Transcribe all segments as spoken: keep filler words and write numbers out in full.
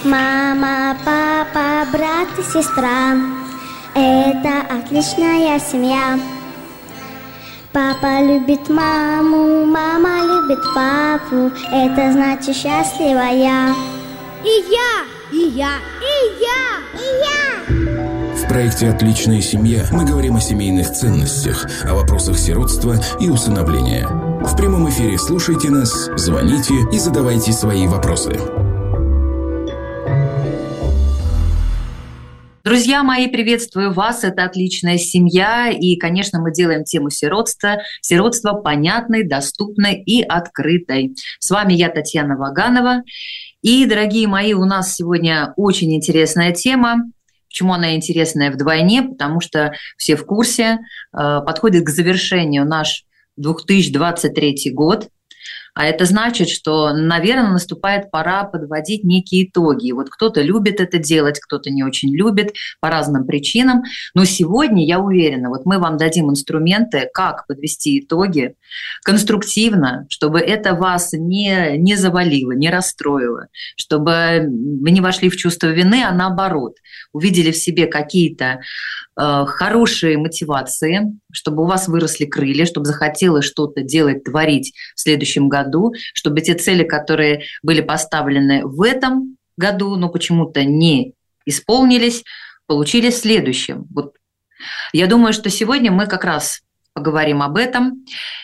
Мама, папа, брат и сестра – это отличная семья. Папа любит маму, мама любит папу, это значит счастливая. И я, и я, и я, и я. В проекте «Отличная семья» мы говорим о семейных ценностях, о вопросах сиротства и усыновления. В прямом эфире слушайте нас, звоните и задавайте свои вопросы. Друзья мои, приветствую вас. Это «Отличная семья». И, конечно, мы делаем тему сиротства. Сиротство понятной, доступной и открытой. С вами я, Татьяна Ваганова. И, дорогие мои, у нас сегодня очень интересная тема. Почему она интересная вдвойне? Потому что все в курсе. Подходит к завершению наш две тысячи двадцать третий год. А это значит, что, наверное, наступает пора подводить некие итоги. Вот кто-то любит это делать, кто-то не очень любит по разным причинам. Но сегодня, я уверена, вот мы вам дадим инструменты, как подвести итоги конструктивно, чтобы это вас не, не завалило, не расстроило, чтобы вы не вошли в чувство вины, а наоборот, увидели в себе какие-то э, хорошие мотивации, чтобы у вас выросли крылья, чтобы захотелось что-то делать, творить в следующем году, чтобы те цели, которые были поставлены в этом году, но почему-то не исполнились, получились в следующем. Вот. Я думаю, что сегодня мы как раз поговорим об этом.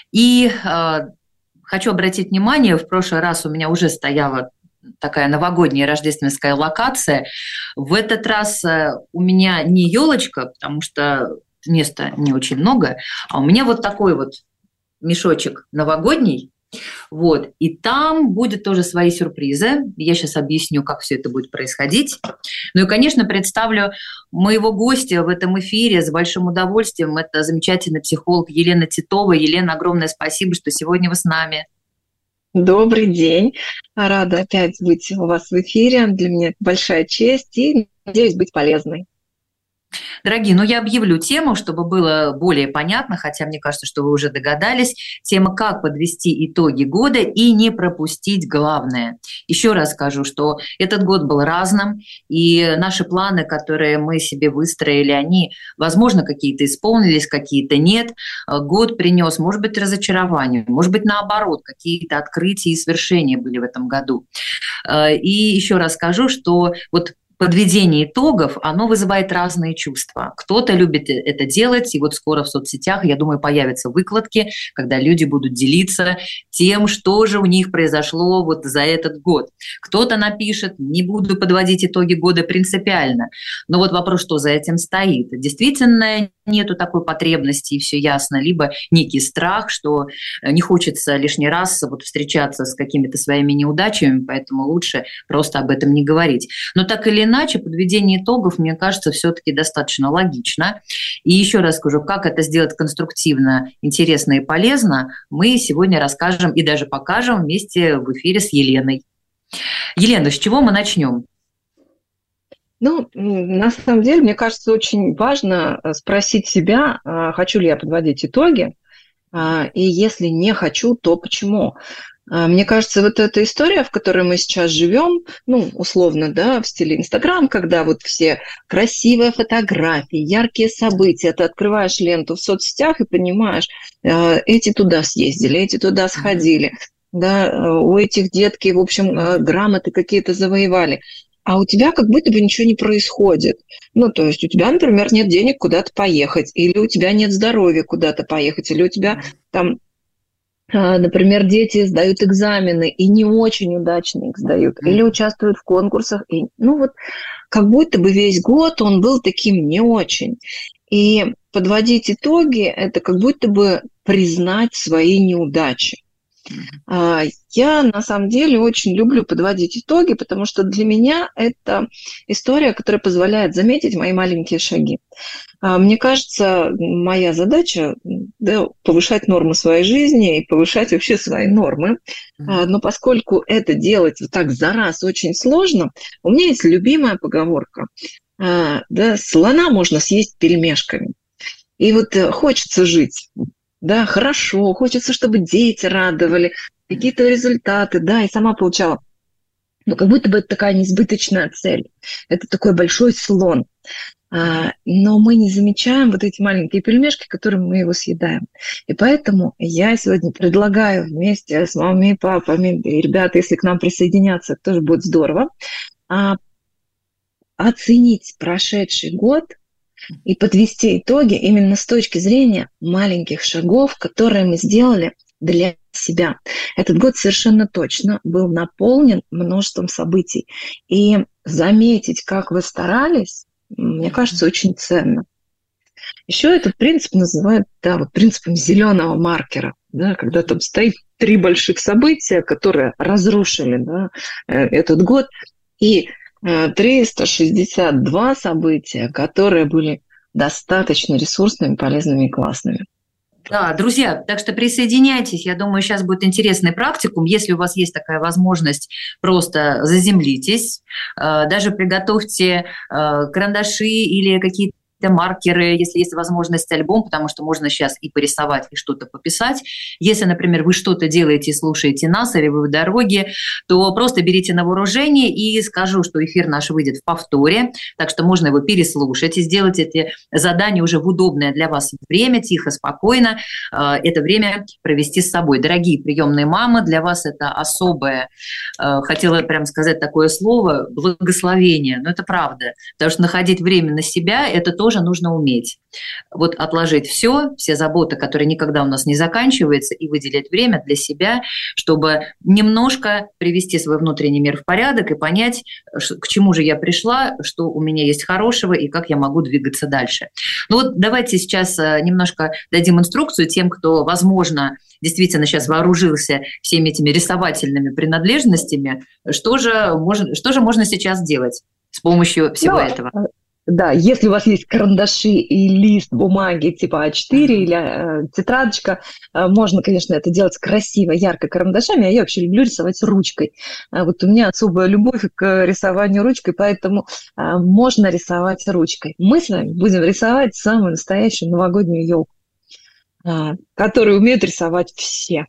И э, хочу обратить внимание, в прошлый раз у меня уже стояла такая новогодняя рождественская локация. В этот раз э, у меня не елочка, потому что места не очень много, а у меня вот такой вот мешочек новогодний. Вот. И там будет тоже свои сюрпризы. Я сейчас объясню, как все это будет происходить. Ну и, конечно, представлю моего гостя в этом эфире с большим удовольствием. Это замечательный психолог Елена Титова. Елена, огромное спасибо, что сегодня вы с нами. Добрый день. Рада опять быть у вас в эфире. Для меня это большая честь и надеюсь быть полезной. Дорогие, ну я объявлю тему, чтобы было более понятно, хотя мне кажется, что вы уже догадались. Тема «Как подвести итоги года и не пропустить главное». Еще раз скажу, что этот год был разным, и наши планы, которые мы себе выстроили, они, возможно, какие-то исполнились, какие-то нет. Год принес, может быть, разочарование, может быть, наоборот, какие-то открытия и свершения были в этом году. И еще раз скажу, что вот подведение итогов, оно вызывает разные чувства. Кто-то любит это делать, и вот скоро в соцсетях, я думаю, появятся выкладки, когда люди будут делиться тем, что же у них произошло вот за этот год. Кто-то напишет: не буду подводить итоги года принципиально. Но вот вопрос, что за этим стоит. Действительно, нету такой потребности, и все ясно, либо некий страх, что не хочется лишний раз вот встречаться с какими-то своими неудачами, поэтому лучше просто об этом не говорить. Но так или иначе, подведение итогов, мне кажется, все-таки достаточно логично. И еще раз скажу, как это сделать конструктивно, интересно и полезно, мы сегодня расскажем и даже покажем вместе в эфире с Еленой. Елена, с чего мы начнем? Ну, на самом деле, мне кажется, очень важно спросить себя, хочу ли я подводить итоги, и если не хочу, то почему? Мне кажется, вот эта история, в которой мы сейчас живем, ну, условно, да, в стиле Инстаграм, когда вот все красивые фотографии, яркие события, ты открываешь ленту в соцсетях и понимаешь, эти туда съездили, эти туда сходили, да, у этих детки, в общем, грамоты какие-то завоевали. А у тебя как будто бы ничего не происходит. Ну, то есть у тебя, например, нет денег куда-то поехать, или у тебя нет здоровья куда-то поехать, или у тебя там, например, дети сдают экзамены и не очень удачно их сдают, или участвуют в конкурсах. И, ну, вот как будто бы весь год он был таким не очень. И подводить итоги – это как будто бы признать свои неудачи. Я, на самом деле, очень люблю подводить итоги, потому что для меня это история, которая позволяет заметить мои маленькие шаги. Мне кажется, моя задача, да, повышать нормы своей жизни и повышать вообще свои нормы. Но поскольку это делать вот так за раз очень сложно, у меня есть любимая поговорка. Да, слона можно съесть пельмешками. И вот хочется жить. Да, хорошо, хочется, чтобы дети радовали, какие-то результаты, да, и сама получала но как будто бы это такая несбыточная цель. Это такой большой слон. Но мы не замечаем вот эти маленькие пельмешки, которыми мы его съедаем. И поэтому я сегодня предлагаю вместе с мамами и папами, и ребята, если к нам присоединятся, тоже будет здорово, оценить прошедший год и подвести итоги именно с точки зрения маленьких шагов, которые мы сделали для себя. Этот год совершенно точно был наполнен множеством событий. И заметить, как вы старались, мне кажется, очень ценно. Еще этот принцип называют, да, вот принципом зеленого маркера, да, когда там стоит три больших события, которые разрушили, да, этот год, и триста шестьдесят два события, которые были достаточно ресурсными, полезными и классными. Да, друзья, так что присоединяйтесь. Я думаю, сейчас будет интересный практикум. Если у вас есть такая возможность, просто заземлитесь, даже приготовьте карандаши или какие-то маркеры, если есть возможность, альбом, потому что можно сейчас и порисовать, и что-то пописать. Если, например, вы что-то делаете и слушаете нас, или вы в дороге, то просто берите на вооружение, и скажу, что эфир наш выйдет в повторе, так что можно его переслушать и сделать эти задания уже в удобное для вас время, тихо, спокойно, это время провести с собой. Дорогие приемные мамы, для вас это особое, хотела прям сказать такое слово, благословение, но это правда, потому что находить время на себя – это тоже нужно уметь. Вот отложить все, все заботы, которые никогда у нас не заканчиваются, и выделять время для себя, чтобы немножко привести свой внутренний мир в порядок и понять, к чему же я пришла, что у меня есть хорошего и как я могу двигаться дальше. Ну вот давайте сейчас немножко дадим инструкцию тем, кто, возможно, действительно сейчас вооружился всеми этими рисовательными принадлежностями. Что же можно, что же можно сейчас делать с помощью всего да. этого? Да, если у вас есть карандаши и лист бумаги типа а четыре или э, тетрадочка, э, можно, конечно, это делать красиво, ярко карандашами, а я вообще люблю рисовать ручкой. Э, вот у меня особая любовь к рисованию ручкой, поэтому э, можно рисовать ручкой. Мы с вами будем рисовать самую настоящую новогоднюю елку, э, которую умеют рисовать все.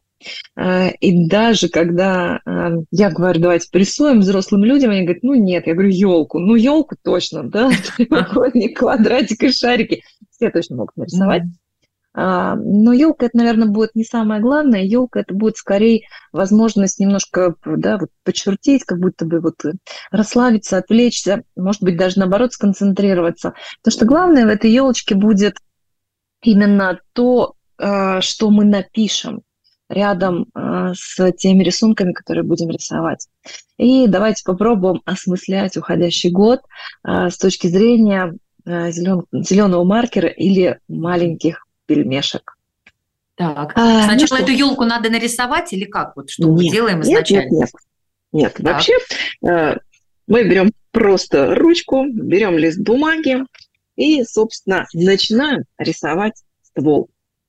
И даже когда я говорю, давайте порисуем взрослым людям, они говорят, ну нет, я говорю, елку, ну елку точно, да, треугольник, квадратик и шарики, все точно могут нарисовать. Mm-hmm. Но елка это, наверное, будет не самое главное, елка это будет скорее возможность немножко, да, вот почертить, как будто бы вот расслабиться, отвлечься, может быть, даже наоборот сконцентрироваться. Потому что главное в этой елочке будет именно то, что мы напишем рядом э, с теми рисунками, которые будем рисовать. И давайте попробуем осмыслять уходящий год э, с точки зрения э, зелен... зеленого маркера или маленьких пельмешек. Так, а, сначала ну, эту елку надо нарисовать или как? Вот что нет, мы делаем изначально? Нет, нет, нет. нет. Вообще э, мы берем просто ручку, берем лист бумаги и, собственно, начинаем рисовать ствол.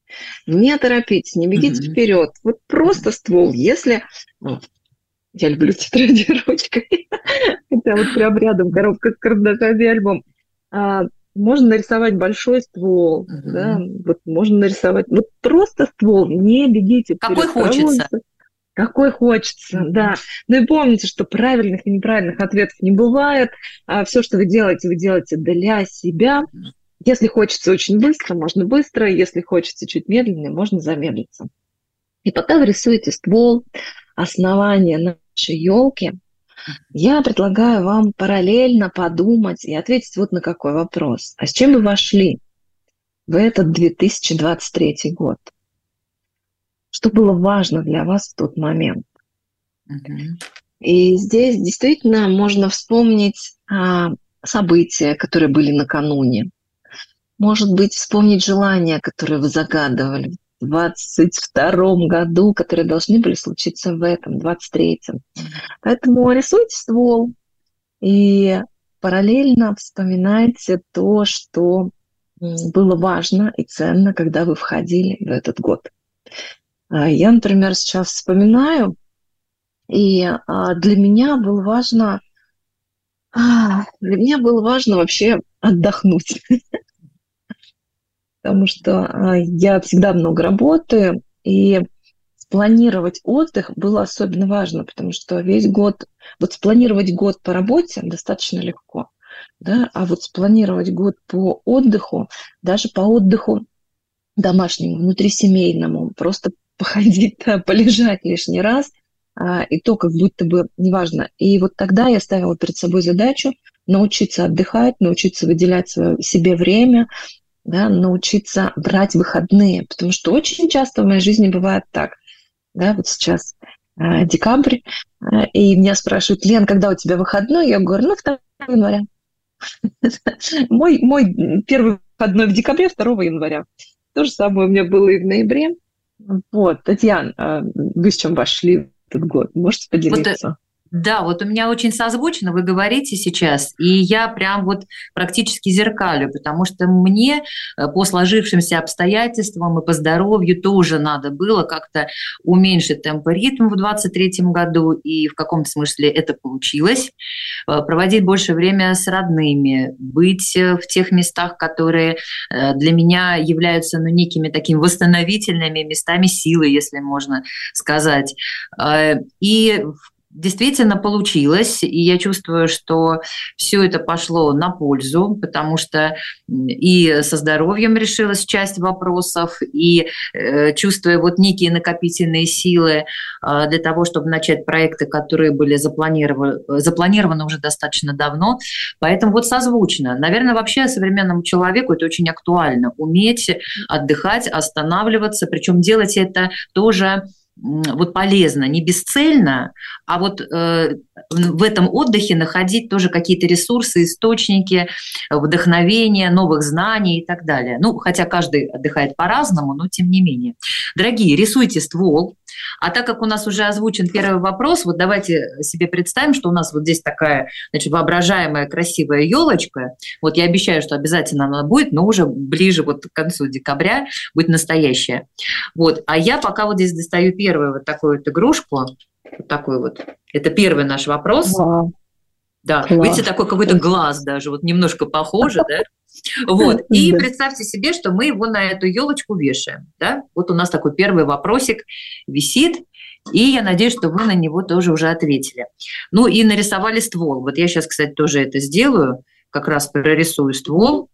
Не торопитесь, не бегите mm-hmm. вперед. Вот просто ствол. Если... О, я люблю тетради ручкой. Это вот прям рядом коробка с карандашами и альбом. А, можно нарисовать большой ствол. Mm-hmm. Да? Вот можно нарисовать... Вот просто ствол. Не бегите вперед. Какой хочется. Какой хочется, mm-hmm. да. Ну и помните, что правильных и неправильных ответов не бывает. А все, что вы делаете, вы делаете для себя. Mm-hmm. Если хочется очень быстро, можно быстро. Если хочется чуть медленнее, можно замедлиться. И пока вы рисуете ствол, основание нашей елки, я предлагаю вам параллельно подумать и ответить вот на какой вопрос. А с чем вы вошли в этот две тысячи двадцать третий год? Что было важно для вас в тот момент? Mm-hmm. И здесь действительно можно вспомнить а, события, которые были накануне. Может быть, вспомнить желания, которые вы загадывали в двадцать втором году, которые должны были случиться в этом, двадцать третьем. Поэтому рисуйте ствол и параллельно вспоминайте то, что было важно и ценно, когда вы входили в этот год. Я, например, сейчас вспоминаю, и для меня было важно, для меня было важно вообще отдохнуть. Потому что я всегда много работаю, и спланировать отдых было особенно важно, потому что весь год, вот спланировать год по работе достаточно легко, да, а вот спланировать год по отдыху, даже по отдыху домашнему, внутрисемейному, просто походить, да, полежать лишний раз, а, и то как будто бы неважно. И вот тогда я ставила перед собой задачу научиться отдыхать, научиться выделять себе время, да, научиться брать выходные, потому что очень часто в моей жизни бывает так, да, вот сейчас э, декабрь, э, и меня спрашивают: Лен, когда у тебя выходной? Я говорю: ну, второго января. мой, мой первый выходной в декабре, второго января. То же самое у меня было и в ноябре. Вот, Татьяна, э, вы с чем вошли в этот год? Можете поделиться? Вот, да, вот у меня очень созвучно, вы говорите сейчас, и я прям вот практически зеркалю, потому что мне по сложившимся обстоятельствам и по здоровью тоже надо было как-то уменьшить темп и ритм в двадцать третьем году, и в каком-то смысле это получилось. Проводить больше время с родными, быть в тех местах, которые для меня являются, ну, некими такими восстановительными местами силы, если можно сказать. И действительно получилось, и я чувствую, что все это пошло на пользу, потому что и со здоровьем решилась часть вопросов, и э, чувствуя вот некие накопительные силы э, для того, чтобы начать проекты, которые были запланированы, запланированы уже достаточно давно. Поэтому вот созвучно. Наверное, вообще современному человеку это очень актуально – уметь отдыхать, останавливаться, причем делать это тоже вот полезно, не бесцельно, а вот э, в этом отдыхе находить тоже какие-то ресурсы, источники вдохновения, новых знаний и так далее. Ну, хотя каждый отдыхает по-разному, но тем не менее. Дорогие, рисуйте ствол. А так как у нас уже озвучен первый вопрос, вот давайте себе представим, что у нас вот здесь такая, значит, воображаемая красивая елочка. Вот я обещаю, что обязательно она будет, но уже ближе вот к концу декабря будет настоящая. Вот. А я пока вот здесь достаю первую вот такую вот игрушку. Вот такой вот. Это первый наш вопрос. Вау. Да, класс. Видите, такой какой-то глаз даже, вот немножко похоже, да? Вот. И представьте себе, что мы его на эту елочку вешаем. Да? Вот у нас такой первый вопросик висит, и я надеюсь, что вы на него тоже уже ответили. Ну и нарисовали ствол. Вот я сейчас, кстати, тоже это сделаю, как раз прорисую ствол.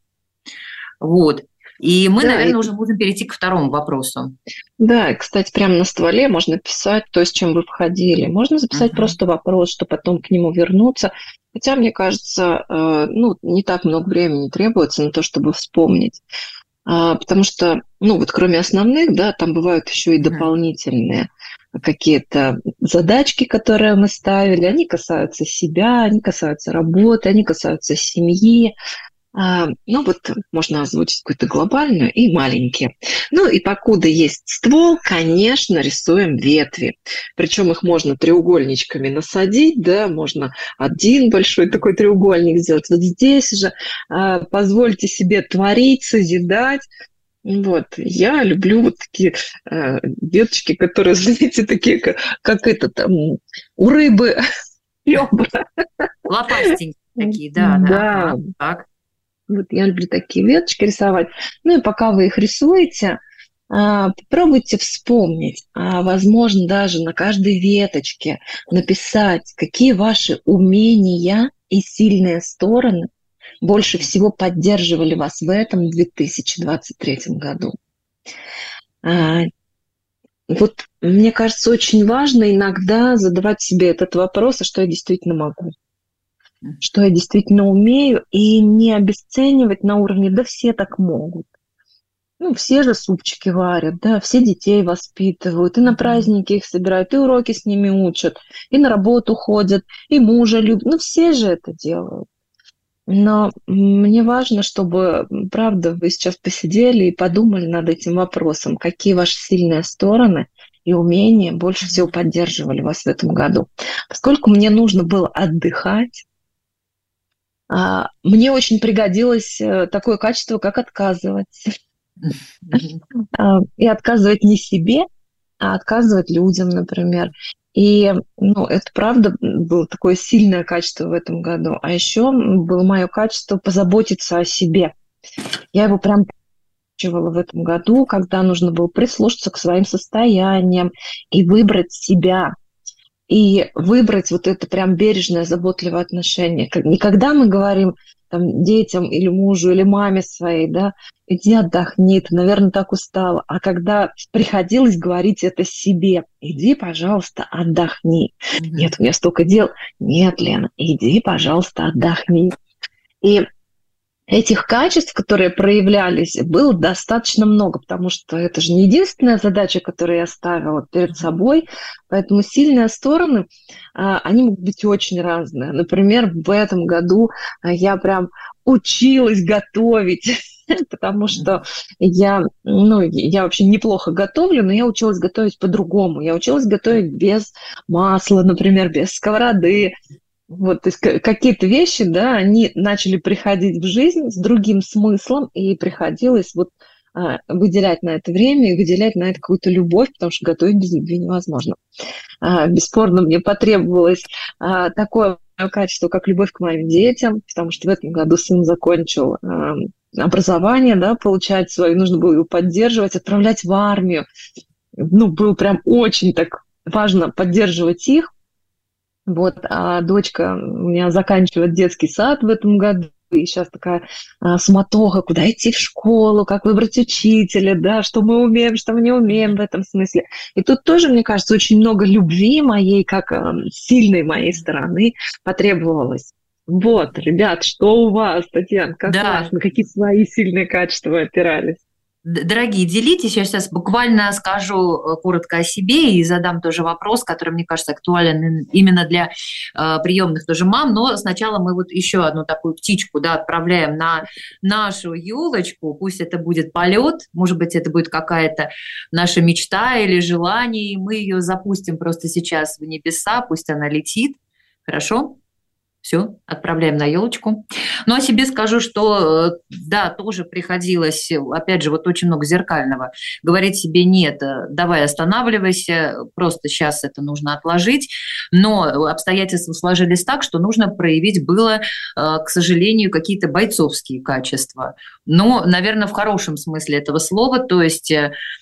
Вот. И мы, да, наверное, и... уже можем перейти к второму вопросу. Да, кстати, прямо на стволе можно писать то, с чем вы входили. Можно записать uh-huh. просто вопрос, чтобы потом к нему вернуться. Хотя, мне кажется, ну, не так много времени требуется на то, чтобы вспомнить. Потому что, ну, вот кроме основных, да, там бывают еще и дополнительные uh-huh. какие-то задачки, которые мы ставили. Они касаются себя, они касаются работы, они касаются семьи. А, ну вот можно озвучить какую-то глобальную и маленькие. Ну и покуда есть ствол, конечно, рисуем ветви. Причем их можно треугольничками насадить, да, можно один большой такой треугольник сделать. Вот здесь же а, позвольте себе творить, созидать. Вот, я люблю вот такие а, веточки, которые, знаете, такие, как, как это там, у рыбы ребра. Лопастенькие такие, да, да. Да. Ага, так. Вот я люблю такие веточки рисовать. Ну и пока вы их рисуете, попробуйте вспомнить, а возможно даже на каждой веточке написать, какие ваши умения и сильные стороны больше всего поддерживали вас в этом две тысячи двадцать третьем году. Вот мне кажется, очень важно иногда задавать себе этот вопрос, а что я действительно могу. Что я действительно умею, и не обесценивать на уровне, да все так могут. Ну, все же супчики варят, да, все детей воспитывают, и на праздники их собирают, и уроки с ними учат, и на работу ходят, и мужа любят. Ну, все же это делают. Но мне важно, чтобы, правда, вы сейчас посидели и подумали над этим вопросом, какие ваши сильные стороны и умения больше всего поддерживали вас в этом году. Поскольку мне нужно было отдыхать, мне очень пригодилось такое качество, как отказывать. И отказывать не себе, а отказывать людям, например. И ну, это, правда, было такое сильное качество в этом году. А еще было мое качество позаботиться о себе. Я его прям в этом году, когда нужно было прислушаться к своим состояниям и выбрать себя. И выбрать вот это прям бережное, заботливое отношение. Не когда мы говорим там, детям или мужу, или маме своей, да, иди отдохни, ты, наверное, так устала. А когда приходилось говорить это себе, иди, пожалуйста, отдохни. Mm-hmm. Нет, у меня столько дел. Нет, Лена, иди, пожалуйста, отдохни. И этих качеств, которые проявлялись, было достаточно много, потому что это же не единственная задача, которую я ставила перед собой, поэтому сильные стороны, они могут быть очень разные. Например, в этом году я прям училась готовить, потому что я, ну, я вообще неплохо готовлю, но я училась готовить по-другому. Я училась готовить без масла, например, без сковороды. Вот, то есть какие-то вещи, да, они начали приходить в жизнь с другим смыслом, и приходилось вот а, выделять на это время и выделять на это какую-то любовь, потому что готовить без любви невозможно. А, бесспорно, мне потребовалось а, такое качество, как любовь к моим детям, потому что в этом году сын закончил а, образование, да, получать свое, нужно было его поддерживать, отправлять в армию. Ну, было прям очень так важно поддерживать их. Вот, а дочка у меня заканчивает детский сад в этом году, и сейчас такая а, суматоха, куда идти в школу, как выбрать учителя, да, что мы умеем, что мы не умеем в этом смысле. И тут тоже, мне кажется, очень много любви моей, как а, сильной моей стороны потребовалось. Вот, ребят, что у вас, Татьяна, как да. у вас, на какие свои сильные качества вы опирались? Дорогие, делитесь. Я сейчас буквально скажу коротко о себе и задам тоже вопрос, который, мне кажется, актуален именно для э, приемных тоже мам. Но сначала мы вот еще одну такую птичку, да, отправляем на нашу елочку. Пусть это будет полет, может быть, это будет какая-то наша мечта или желание. И мы ее запустим просто сейчас в небеса, пусть она летит. Хорошо? Все, отправляем на елочку. Ну, о себе скажу, что, да, тоже приходилось, опять же, вот очень много зеркального, говорить себе нет, давай останавливайся, просто сейчас это нужно отложить. Но обстоятельства сложились так, что нужно проявить было, к сожалению, какие-то бойцовские качества. Но, наверное, в хорошем смысле этого слова, то есть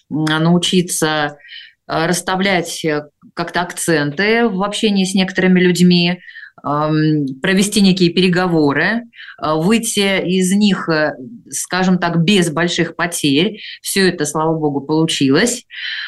научиться расставлять как-то акценты в общении с некоторыми людьми, провести некие переговоры, выйти из них, скажем так, без больших потерь. Все это, слава богу, получилось.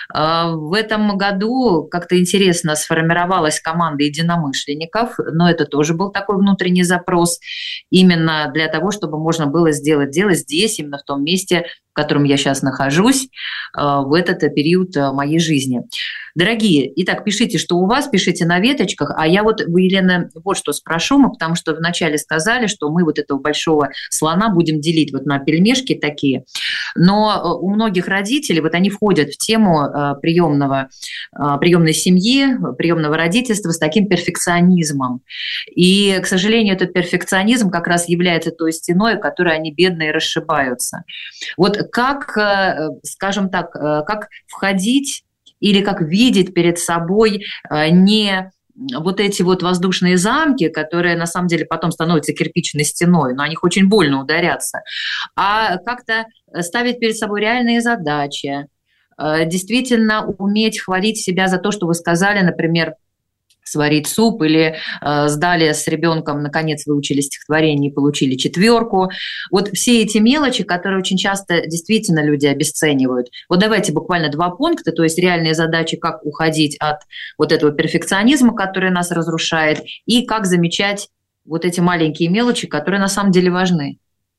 В этом году как-то интересно сформировалась команда единомышленников, но это тоже был такой внутренний запрос именно для того, чтобы можно было сделать дело здесь, именно в том месте, в котором я сейчас нахожусь, в этот период моей жизни. Дорогие, итак, пишите, что у вас, пишите на веточках, а я вот, Елена, вот что спрошу, мы, потому что вначале сказали, что мы вот этого большого слона будем делить вот на пельмешки такие, но у многих родителей, вот они входят в тему приемного, приемной семьи, приемного родительства с таким перфекционизмом. И, к сожалению, этот перфекционизм как раз является той стеной, в которой они бедные расшибаются. Вот как, скажем так, как входить или как видеть перед собой не вот эти вот воздушные замки, которые на самом деле потом становятся кирпичной стеной, но о них очень больно ударяться, а как-то ставить перед собой реальные задачи, действительно уметь хвалить себя за то, что вы сказали, например, сварить суп, или э, сдали с ребенком, наконец выучили стихотворение и получили четверку. Вот все эти мелочи, которые очень часто действительно люди обесценивают. Вот давайте буквально два пункта, то есть реальные задачи, как уходить от вот этого перфекционизма, который нас разрушает, и как замечать вот эти маленькие мелочи, которые на самом деле важны.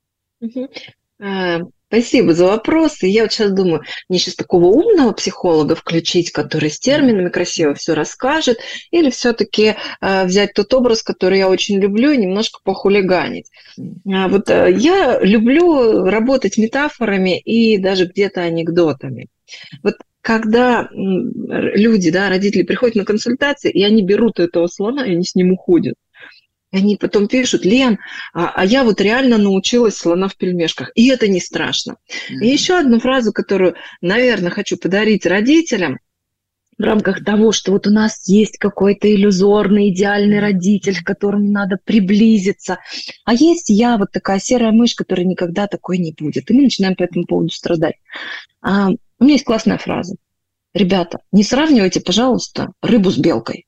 Спасибо за вопросы. Я вот сейчас думаю, мне сейчас такого умного психолога включить, который с терминами красиво все расскажет, или все-таки э, взять тот образ, который я очень люблю, и немножко похулиганить. А вот э, я люблю работать метафорами и даже где-то анекдотами. Вот когда люди, да, родители приходят на консультации, и они берут этого слона, и они с ним уходят. Они потом пишут: Лен, а, а я вот реально научилась слона в пельмешках. И это не страшно. Mm-hmm. И еще одну фразу, которую, наверное, хочу подарить родителям. в рамках того, что вот у нас есть какой-то иллюзорный, идеальный родитель, к которому надо приблизиться. А есть я, вот такая серая мышь, которая никогда такой не будет. И мы начинаем по этому поводу страдать. А, у меня есть классная фраза. Ребята, не сравнивайте, пожалуйста, рыбу с белкой.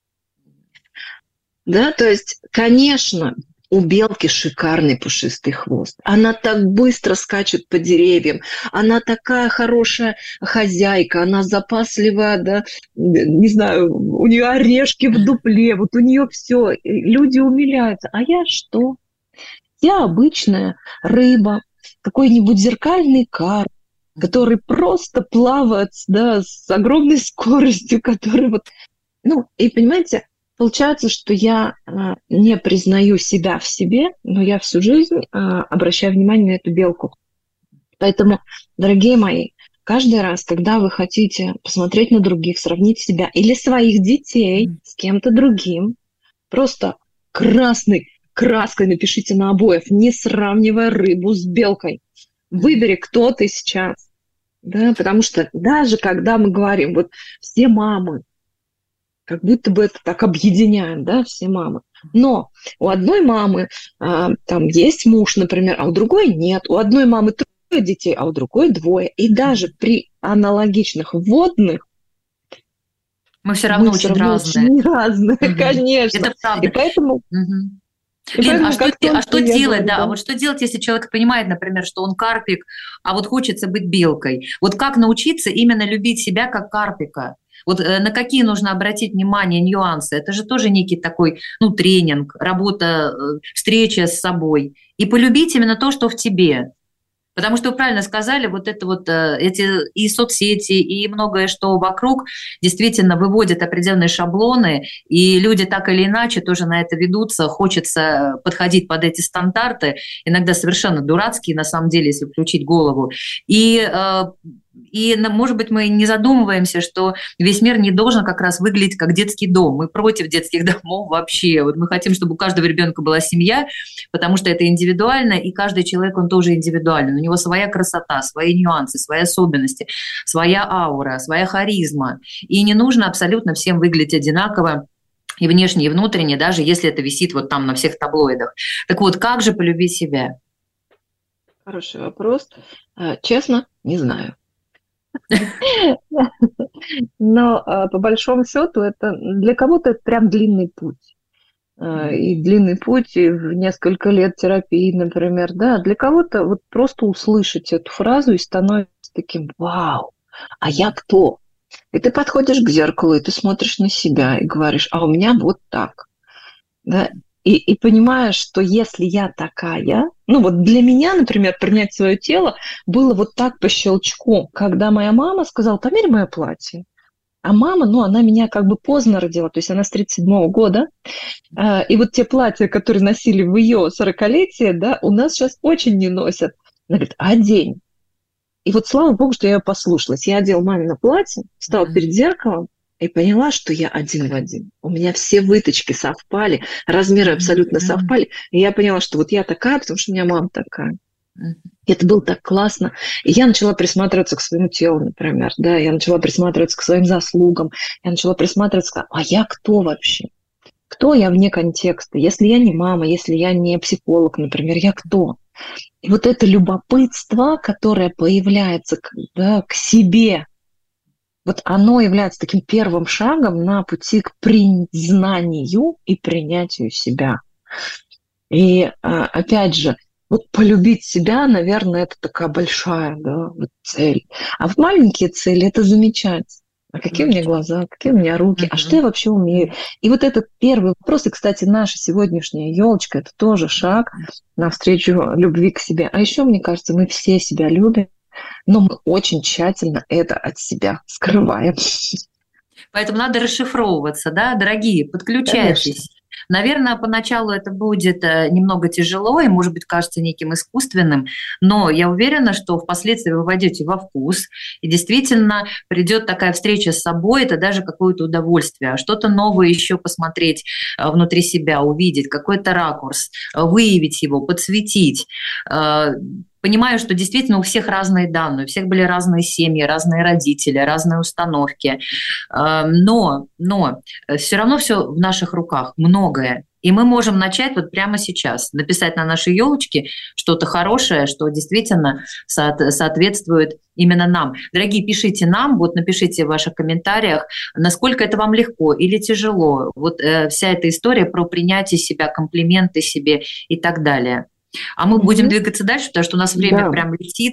Да, то есть, конечно, у белки шикарный пушистый хвост. Она так быстро скачет по деревьям. Она такая хорошая хозяйка. Она запасливая, да, не знаю, у нее орешки в дупле. Вот у нее все. Люди умиляются. А я что? Я обычная рыба, какой-нибудь зеркальный карп, который просто плавает, да, с огромной скоростью, который вот... Ну, и понимаете, получается, что я а, не признаю себя в себе, но я всю жизнь а, обращаю внимание на эту белку. Поэтому, дорогие мои, каждый раз, когда вы хотите посмотреть на других, сравнить себя или своих детей с кем-то другим, просто красной краской напишите на обоях, не сравнивая рыбу с белкой. Выбери, кто ты сейчас. Да, потому что даже когда мы говорим, вот все мамы, как будто бы это так объединяем, да, все мамы. Но у одной мамы а, там есть муж, например, а у другой нет. У одной мамы трое детей, а у другой двое. И даже при аналогичных вводных мы все равно мы очень все равно разные. Очень разные, Угу. конечно. Это правда. И поэтому... Угу. И Лин, поэтому, а что, а что я делать, говорю, да, да. а вот что делать, если человек понимает, например, что он карпик, а вот хочется быть белкой? Вот как научиться именно любить себя как карпика? Вот э, на какие нужно обратить внимание нюансы? Это же тоже некий такой, ну, тренинг, работа, э, встреча с собой. И полюбить именно то, что в тебе. Потому что вы правильно сказали, вот это вот э, эти и соцсети, и многое что вокруг действительно выводят определенные шаблоны, и люди так или иначе тоже на это ведутся, хочется подходить под эти стандарты, иногда совершенно дурацкие, на самом деле, если включить голову. И э, И, может быть, мы не задумываемся, что весь мир не должен как раз выглядеть как детский дом. Мы против детских домов вообще. Вот мы хотим, чтобы у каждого ребенка была семья, потому что это индивидуально, и каждый человек, он тоже индивидуален. У него своя красота, свои нюансы, свои особенности, своя аура, своя харизма. И не нужно абсолютно всем выглядеть одинаково, и внешне, и внутренне, даже если это висит вот там на всех таблоидах. Так вот, как же полюбить себя? Хороший вопрос. Честно, не знаю. Но по большому счету это для кого-то это прям длинный путь. И длинный путь и в несколько лет терапии, например, да, для кого-то вот просто услышать эту фразу и становится таким: вау, а я кто? И ты подходишь к зеркалу, и ты смотришь на себя и говоришь: а у меня вот так. Да? И, и понимаешь, что если я такая, ну вот для меня, например, принять свое тело было вот так по щелчку, когда моя мама сказала: померь мое платье. А мама, ну, она меня как бы поздно родила, то есть она с тридцать седьмого года. И вот те платья, которые носили в ее сорокалетие, да, у нас сейчас очень не носят. Она говорит: одень. И вот слава богу, что я ее послушалась. Я одела мамино платье, встала перед зеркалом и поняла, что я один в один. У меня все выточки совпали, размеры абсолютно совпали. И я поняла, что вот я такая, потому что у меня мама такая. И это было так классно. И я начала присматриваться к своему телу, например. Да? Я начала присматриваться к своим заслугам. Я начала присматриваться, а я кто вообще? Кто я вне контекста? Если я не мама, если я не психолог, например, я кто? И вот это любопытство, которое появляется, да, к себе, вот оно является таким первым шагом на пути к признанию и принятию себя. И опять же, вот полюбить себя, наверное, это такая большая, да, вот цель. А вот маленькие цели – это замечать. А какие у меня глаза, какие у меня руки, а что я вообще умею? И вот этот первый вопрос, и, кстати, наша сегодняшняя елочка – это тоже шаг навстречу любви к себе. А еще, мне кажется, мы все себя любим, но мы очень тщательно это от себя скрываем. Поэтому надо расшифровываться, да, дорогие, подключайтесь. Конечно. Наверное, поначалу это будет немного тяжело и, может быть, кажется неким искусственным, но я уверена, что впоследствии вы войдете во вкус, и действительно придет такая встреча с собой, это даже какое-то удовольствие, что-то новое еще посмотреть внутри себя, увидеть, какой-то ракурс, выявить его, подсветить, понимаю, что действительно у всех разные данные, у всех были разные семьи, разные родители, разные установки. Но, но все равно все в наших руках, многое. И мы можем начать вот прямо сейчас, написать на нашей елочке что-то хорошее, что действительно соответствует именно нам. Дорогие, пишите нам, вот напишите в ваших комментариях, насколько это вам легко или тяжело. Вот э, вся эта история про принятие себя, комплименты себе и так далее. А мы mm-hmm. будем двигаться дальше, потому что у нас время да. прям летит.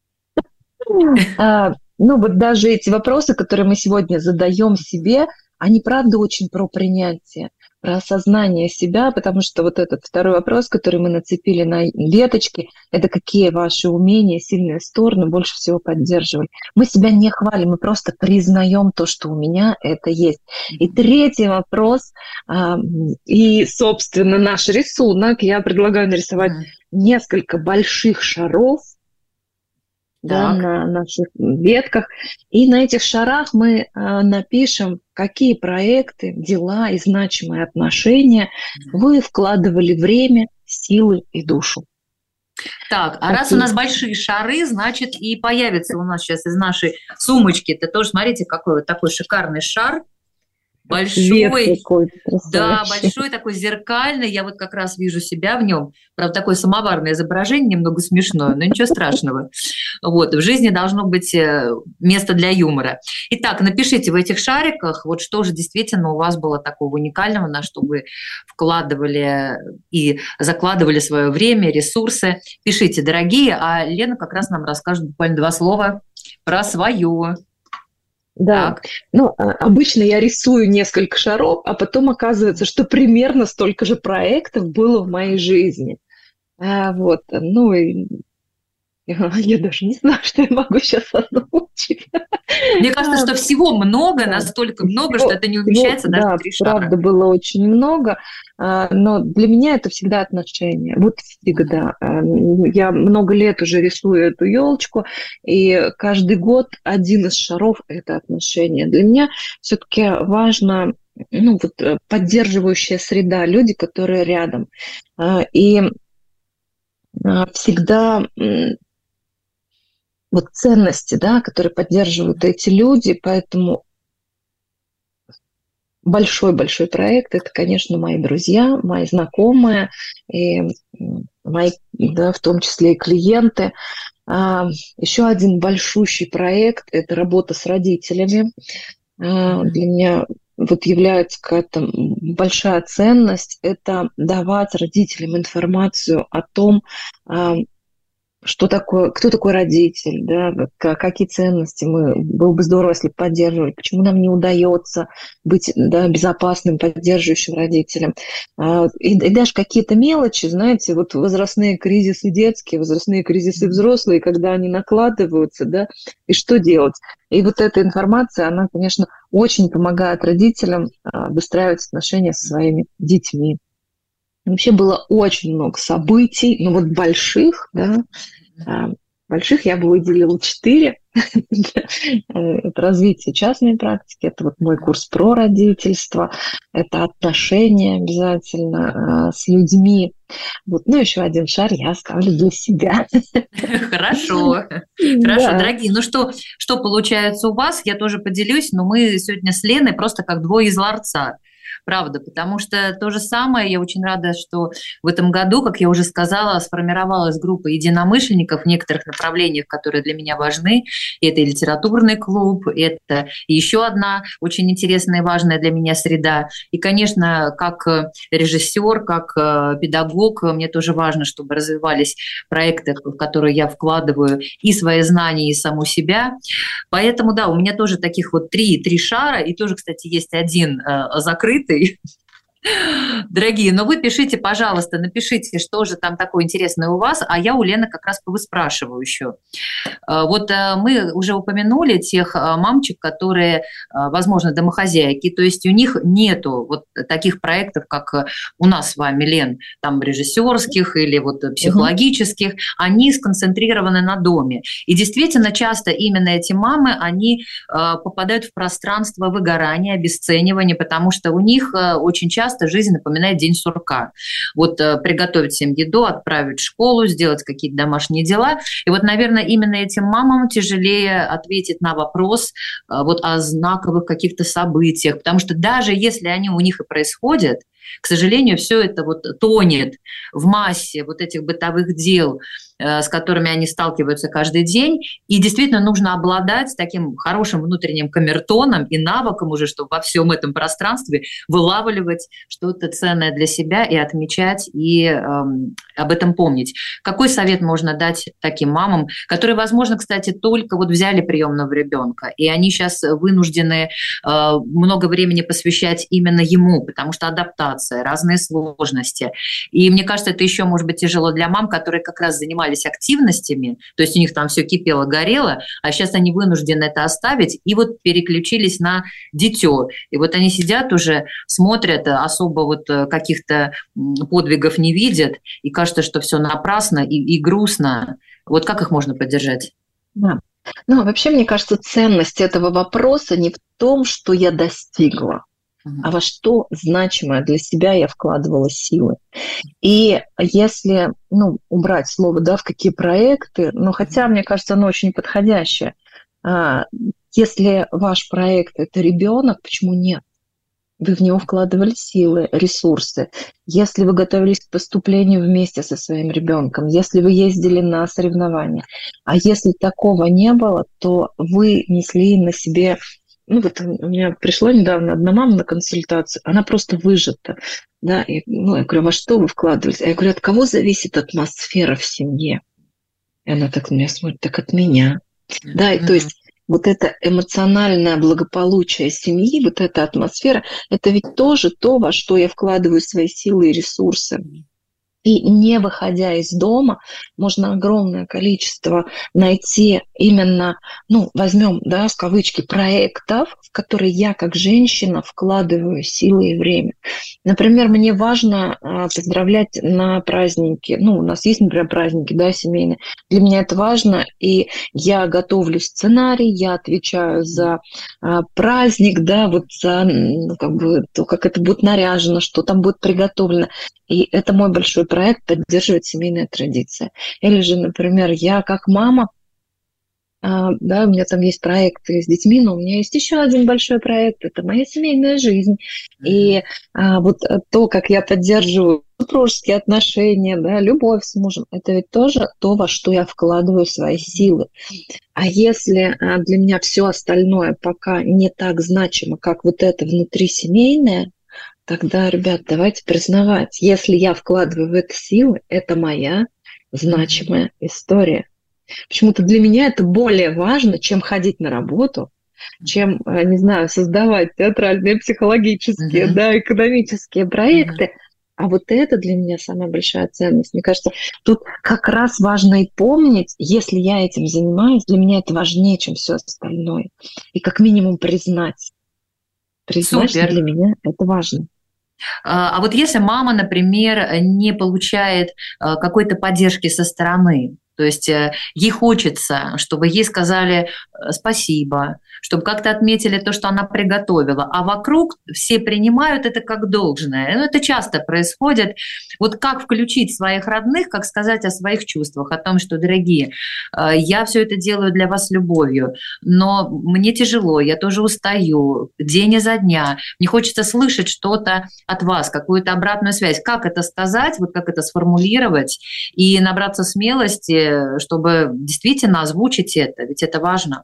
А, ну вот даже эти вопросы, которые мы сегодня задаем себе, они правда очень про принятие, про осознание себя, потому что вот этот второй вопрос, который мы нацепили на веточке, это какие ваши умения, сильные стороны больше всего поддерживали. Мы себя не хвалим, мы просто признаем то, что у меня это есть. И третий вопрос, и, собственно, наш рисунок, я предлагаю нарисовать mm. несколько больших шаров, да, на наших ветках. И на этих шарах мы э, напишем, какие проекты, дела и значимые отношения вы вкладывали время, силы и душу. Так, а какие? Раз у нас большие шары, значит, и появится у нас сейчас из нашей сумочки, это тоже, смотрите, какой вот такой шикарный шар. Большой, да, большой такой зеркальный, я вот как раз вижу себя в нем, правда, такое самоварное изображение, немного смешное, но ничего страшного. Вот, в жизни должно быть место для юмора. Итак, напишите в этих шариках, вот что же действительно у вас было такого уникального, на что вы вкладывали и закладывали свое время, ресурсы. Пишите, дорогие, а Лена как раз нам расскажет буквально два слова про свое. Да, так. Ну, обычно я рисую несколько шаров, а потом оказывается, что примерно столько же проектов было в моей жизни. А, вот, ну, и я даже не знаю, что я могу сейчас озвучить. Мне кажется, что всего много, да. настолько много, всего, что это не умещается всего, даже в три шара. Да, правда, было очень много, но для меня это всегда отношения. Вот всегда. Я много лет уже рисую эту елочку, и каждый год один из шаров – это отношения. Для меня все-таки важно, ну, вот, поддерживающая среда, люди, которые рядом. И всегда вот ценности, да, которые поддерживают эти люди, поэтому большой-большой проект – это, конечно, мои друзья, мои знакомые, и мои, да, в том числе и клиенты. А, еще один большущий проект – это работа с родителями. А, для меня вот является какая-то большая ценность – это давать родителям информацию о том, что такое, кто такой родитель, да, какие ценности мы, было бы здорово, если бы поддерживали, почему нам не удается быть, да, безопасным, поддерживающим родителем. И, и даже какие-то мелочи, знаете, вот возрастные кризисы детские, возрастные кризисы взрослые, когда они накладываются, да, и что делать. И вот эта информация, она, конечно, очень помогает родителям выстраивать отношения со своими детьми. Вообще было очень много событий, ну вот больших, да, больших я бы выделила четыре. Это развитие частной практики, это вот мой курс про родительство, это отношения обязательно с людьми. Вот, ну, еще один шар я оставлю для себя. Хорошо, хорошо, да. Дорогие. Ну что, что получается у вас, я тоже поделюсь, но мы сегодня с Леной просто как двое из ларца. Правда, потому что то же самое, я очень рада, что в этом году, как я уже сказала, сформировалась группа единомышленников в некоторых направлениях, которые для меня важны. Это и литературный клуб, это еще одна очень интересная и важная для меня среда. И, конечно, как режиссер, как педагог, мне тоже важно, чтобы развивались проекты, в которые я вкладываю и свои знания, и саму себя. Поэтому, да, у меня тоже таких вот три, три шара, и тоже, кстати, есть один э, закрытый. Дорогие, но вы пишите, пожалуйста, напишите, что же там такое интересное у вас, а я у Лены как раз повыспрашиваю еще. Вот мы уже упомянули тех мамочек, которые, возможно, домохозяйки, то есть у них нету вот таких проектов, как у нас с вами, Лен, там режиссерских или вот психологических, угу. Они сконцентрированы на доме. И действительно часто именно эти мамы, они попадают в пространство выгорания, обесценивания, потому что у них очень часто часто жизнь напоминает день сурка. Вот э, приготовить им еду, отправить в школу, сделать какие-то домашние дела. И вот, наверное, именно этим мамам тяжелее ответить на вопрос э, вот о знаковых каких-то событиях, потому что даже если они у них и происходят, к сожалению, все это вот тонет в массе вот этих бытовых дел, с которыми они сталкиваются каждый день. И действительно нужно обладать таким хорошим внутренним камертоном и навыком уже, чтобы во всем этом пространстве вылавливать что-то ценное для себя и отмечать, и эм, об этом помнить. Какой совет можно дать таким мамам, которые, возможно, кстати, только вот взяли приемного ребенка, и они сейчас вынуждены э, много времени посвящать именно ему, потому что адаптация, разные сложности. И мне кажется, это еще может быть тяжело для мам, которые как раз занимались активностями, то есть у них там все кипело, горело, а сейчас они вынуждены это оставить и вот переключились на дитё. И вот они сидят уже, смотрят, особо вот каких-то подвигов не видят, и кажется, что все напрасно и, и грустно. Вот как их можно поддержать? Да. Ну, вообще, мне кажется, ценность этого вопроса не в том, что я достигла, а во что значимое для себя я вкладывала силы. И если, ну, убрать слово, да, в какие проекты, ну, хотя, мне кажется, оно очень подходящее. Если ваш проект – это ребенок, почему нет? Вы в него вкладывали силы, ресурсы. Если вы готовились к поступлению вместе со своим ребенком, если вы ездили на соревнования, а если такого не было, то вы несли на себе... Ну, вот у меня пришла недавно одна мама на консультацию, она просто выжата. Да, и, ну, я говорю, во что вы вкладывались? А я говорю, от кого зависит атмосфера в семье? И она так на меня смотрит, так от меня. Да, и то есть вот это эмоциональное благополучие семьи, вот эта атмосфера, это ведь тоже то, во что я вкладываю свои силы и ресурсы. И не выходя из дома, можно огромное количество найти именно, ну, возьмем, да, в кавычки, проектов, в которые я как женщина вкладываю силы и время. Например, мне важно поздравлять на праздники. Ну, у нас есть, например, праздники, да, семейные. Для меня это важно, и я готовлю сценарий, я отвечаю за праздник, да, вот за, ну, как бы, то, как это будет наряжено, что там будет приготовлено. И это мой большой проект — поддерживать семейные традиции. Или же, например, я как мама, да, у меня там есть проекты с детьми, но у меня есть еще один большой проект — это моя семейная жизнь. И а, вот то, как я поддерживаю супружеские отношения, да, любовь с мужем, это ведь тоже то, во что я вкладываю свои силы. А если а, для меня все остальное пока не так значимо, как вот это внутрисемейное, тогда, ребят, давайте признавать, если я вкладываю в это силы, это моя значимая история. Почему-то для меня это более важно, чем ходить на работу, чем, не знаю, создавать театральные, психологические, uh-huh. да, экономические проекты. Uh-huh. А вот это для меня самая большая ценность. Мне кажется, тут как раз важно и помнить, если я этим занимаюсь, для меня это важнее, чем все остальное. И как минимум признать. Признать, Супер. Что для меня это важно. А вот если мама, например, не получает какой-то поддержки со стороны, то есть ей хочется, чтобы ей сказали спасибо, чтобы как-то отметили то, что она приготовила, а вокруг все принимают это как должное. Ну, это часто происходит. Вот как включить своих родных, как сказать о своих чувствах, о том, что, дорогие, я все это делаю для вас любовью, но мне тяжело, я тоже устаю день изо дня, мне хочется слышать что-то от вас, какую-то обратную связь. Как это сказать, вот как это сформулировать и набраться смелости, чтобы действительно озвучить это, ведь это важно.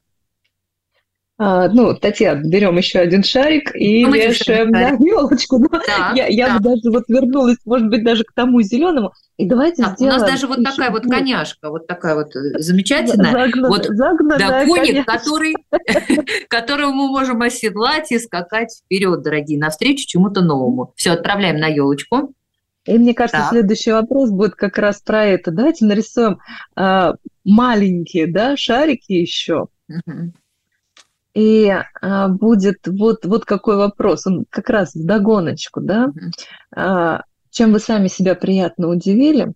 А, ну, Татьяна, берем еще один шарик и ну, вешаем на елочку. Ну, да, я я да. бы даже вот вернулась, может быть, даже к тому зеленому. И давайте да, сделаем... У нас даже вот еще... такая вот коняшка, вот такая вот замечательная. Загнанная, вот, загнанная да, коник, который, которого мы можем оседлать и скакать вперед, дорогие, навстречу чему-то новому. Все, отправляем на елочку. И мне кажется, так. следующий вопрос будет как раз про это. Давайте нарисуем э, маленькие, да, шарики еще. Угу. И э, будет вот, вот какой вопрос. Он как раз вдогоночку, да. Угу. Э, чем вы сами себя приятно удивили,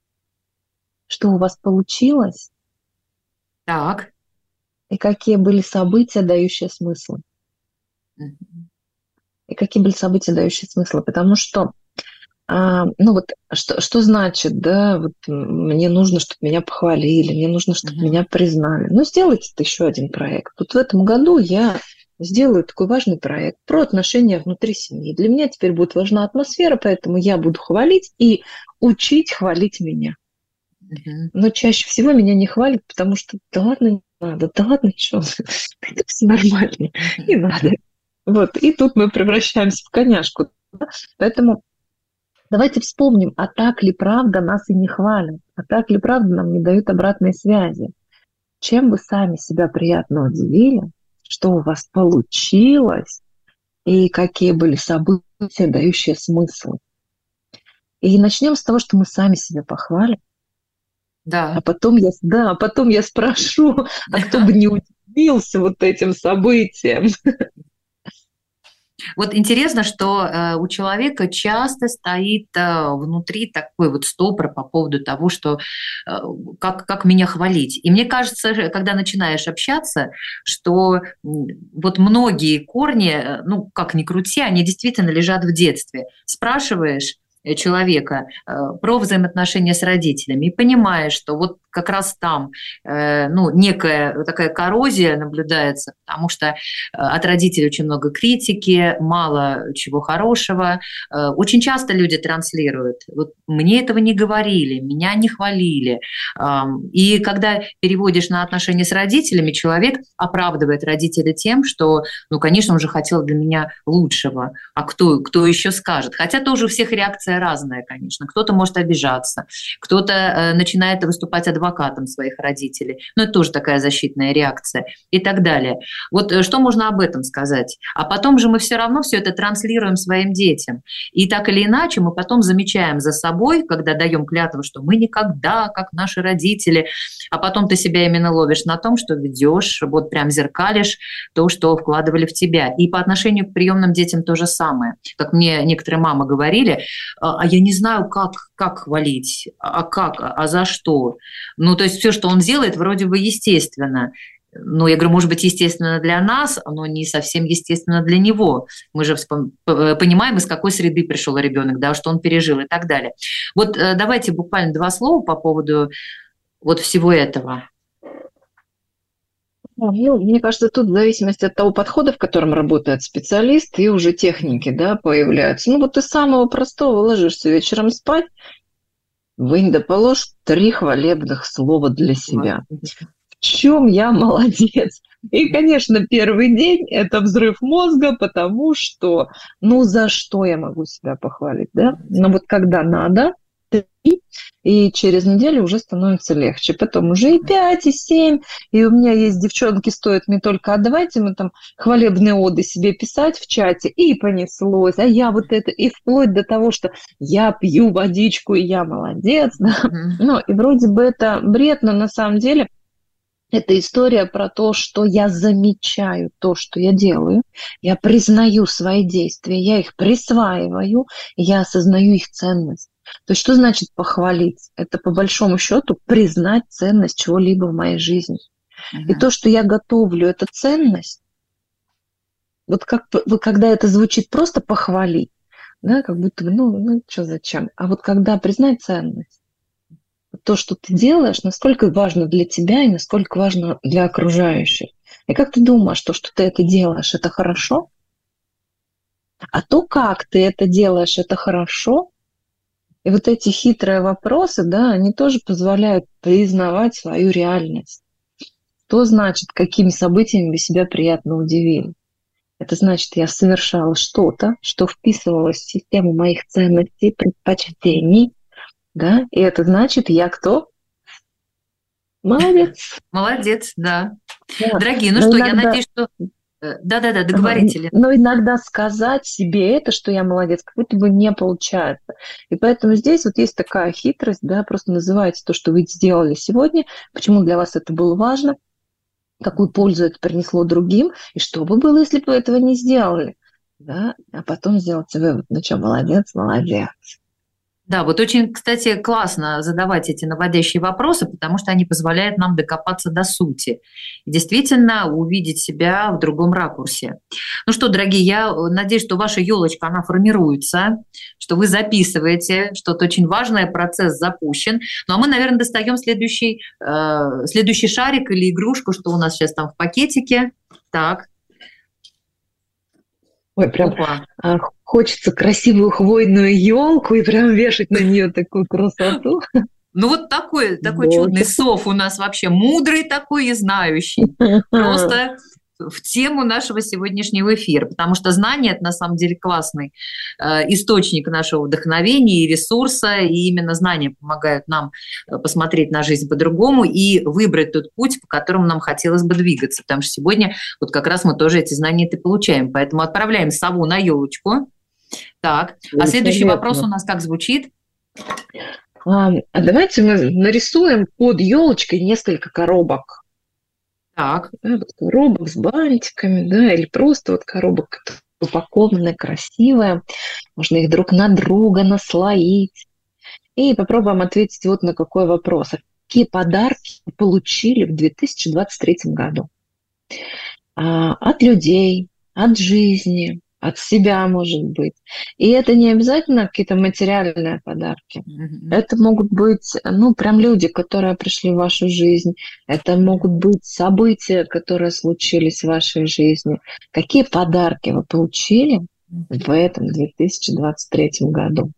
что у вас получилось. Так. И какие были события, дающие смысл. Угу. и какие были события, дающие смысл. Потому что, а, ну вот, что, что значит, да, вот мне нужно, чтобы меня похвалили, мне нужно, чтобы mm-hmm. меня признали. Ну, сделайте еще один проект. Вот в этом году я сделаю такой важный проект про отношения внутри семьи. Для меня теперь будет важна атмосфера, поэтому я буду хвалить и учить хвалить меня. Mm-hmm. Но чаще всего меня не хвалят, потому что да ладно, не надо, да ладно, что, это все нормально, не надо. Вот, и тут мы превращаемся в коняшку. Поэтому давайте вспомним, а так ли правда нас и не хвалят, а так ли правда нам не дают обратной связи. Чем вы сами себя приятно удивили, что у вас получилось, и какие были события, дающие смысл. И начнем с того, что мы сами себя похвалим. Да. А потом я, да, а потом я спрошу, а кто бы не удивился вот этим событием. Вот интересно, что э, у человека часто стоит э, внутри такой вот стопор по поводу того, что э, как, как меня хвалить. И мне кажется, когда начинаешь общаться, что вот многие корни, ну как ни крути, они действительно лежат в детстве. Спрашиваешь человека э, про взаимоотношения с родителями и понимаешь, что вот как раз там э, ну, некая такая коррозия наблюдается, потому что э, от родителей очень много критики, мало чего хорошего. Э, очень часто люди транслируют: вот мне этого не говорили, меня не хвалили. Э, и когда переводишь на отношения с родителями, человек оправдывает родителей тем, что, ну, конечно, он же хотел для меня лучшего, а кто, кто еще скажет? Хотя тоже у всех реакция разная, конечно. Кто-то может обижаться, кто-то э, начинает выступать адвокатом своих родителей. Но это тоже такая защитная реакция и так далее. Вот э, что можно об этом сказать? А потом же мы все равно все это транслируем своим детям. И так или иначе мы потом замечаем за собой, когда даем клятву, что мы никогда, как наши родители, а потом ты себя именно ловишь на том, что ведешь, вот прям зеркалишь то, что вкладывали в тебя. И по отношению к приемным детям то же самое. Как мне некоторые мамы говорили: а я не знаю, как, как хвалить, а как, а за что. Ну, то есть все, что он делает, вроде бы естественно. Ну, я говорю, может быть, естественно для нас, но не совсем естественно для него. Мы же вспом... понимаем, из какой среды пришел ребенок, да, что он пережил и так далее. Вот давайте буквально два слова по поводу вот всего этого. Ну, мне кажется, тут в зависимости от того подхода, в котором работает специалист, и уже техники, да, появляются. Ну, вот ты самого простого ложишься вечером спать, вынь да положь три хвалебных слова для себя. В чем я молодец? И, конечно, первый день – это взрыв мозга, потому что, ну, за что я могу себя похвалить, да? Но вот когда надо, и через неделю уже становится легче. Потом уже и пять, и семь. И у меня есть девчонки, стоит мне только, а давайте мы там хвалебные оды себе писать в чате. И понеслось. А я вот это. И вплоть до того, что я пью водичку, и я молодец. Да? Mm-hmm. Ну, и вроде бы это бред, но на самом деле это история про то, что я замечаю то, что я делаю. Я признаю свои действия, я их присваиваю, и я осознаю их ценность. То есть что значит похвалить? Это по большому счету признать ценность чего-либо в моей жизни. Uh-huh. И то, что я готовлю, это ценность. Вот, как, вот когда это звучит просто похвалить, да, как будто бы, ну, ну что зачем? А вот когда признать ценность, то, что ты делаешь, насколько важно для тебя и насколько важно для окружающих. И как ты думаешь, то, что ты это делаешь, это хорошо? А то, как ты это делаешь, это хорошо? И вот эти хитрые вопросы, да, они тоже позволяют признавать свою реальность. Что значит, какими событиями вы себя приятно удивили? Это значит, я совершала что-то, что вписывалось в систему моих ценностей, предпочтений, да, и это значит, я кто? Молодец. Молодец, да. да. Дорогие, ну Но что, иногда... я надеюсь, что... Да-да-да, договорите, Лена. Но иногда сказать себе это, что я молодец, как будто бы не получается. И поэтому здесь вот есть такая хитрость, да, просто называйте то, что вы сделали сегодня, почему для вас это было важно, какую пользу это принесло другим, и что бы было, если бы вы этого не сделали. Да? А потом сделайте вывод, ну что, молодец, молодец. Да, вот очень, кстати, классно задавать эти наводящие вопросы, потому что они позволяют нам докопаться до сути. И действительно увидеть себя в другом ракурсе. Ну что, дорогие, я надеюсь, что ваша елочка, она формируется, что вы записываете, что-то очень важное, процесс запущен. Ну а мы, наверное, достаем следующий, э, следующий шарик или игрушку, что у нас сейчас там в пакетике. Так. Ой, прям а, хочется красивую хвойную елку и прям вешать на нее такую красоту. Ну вот такой, такой чудный сов у нас вообще, мудрый такой и знающий. Просто в тему нашего сегодняшнего эфира, потому что знание – это на самом деле классный э, источник нашего вдохновения и ресурса, и именно знания помогают нам посмотреть на жизнь по-другому и выбрать тот путь, по которому нам хотелось бы двигаться, потому что сегодня вот как раз мы тоже эти знания-то получаем, поэтому отправляем сову на елочку. Так, а следующий вопрос у нас как звучит? А, а давайте мы нарисуем под елочкой несколько коробок. Так. Да, вот коробок с бантиками, да, или просто вот коробок упакованная, красивая. Можно их друг на друга наслоить. И попробуем ответить вот на какой вопрос. Какие подарки вы получили в две тысячи двадцать третьем году? А, от людей, от жизни, от себя, может быть. И это не обязательно какие-то материальные подарки. Mm-hmm. Это могут быть, ну, прям люди, которые пришли в вашу жизнь. Это могут быть события, которые случились в вашей жизни. Какие подарки вы получили mm-hmm. в этом две тысячи двадцать третьем году?